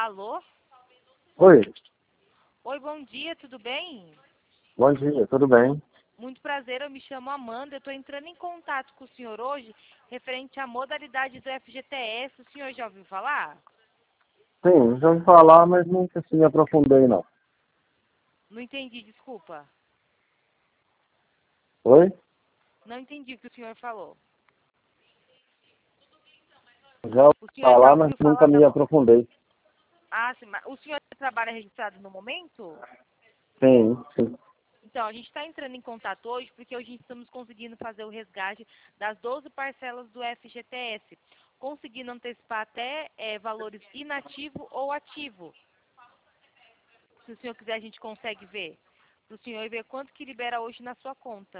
Alô? Oi, Oi, bom dia, tudo bem? bom dia, tudo bem? Muito prazer, eu me chamo Amanda, eu estou entrando em contato com o senhor hoje referente à modalidade do FGTS, o senhor já ouviu falar? Sim, já ouvi falar, mas nunca assim aprofundei, não. Não entendi, desculpa. Oi? Não entendi o que o senhor falou. Já ouvi O senhor já falar, mas ouviu nunca falar da... me aprofundei. Ah, sim, mas o senhor trabalha registrado no momento? Sim, sim. Então, a gente está entrando em contato hoje porque hoje estamos conseguindo fazer o resgate das 12 parcelas do FGTS, conseguindo antecipar até valores inativo ou ativo. Se o senhor quiser, a gente consegue ver. Para o senhor ver quanto que libera hoje na sua conta.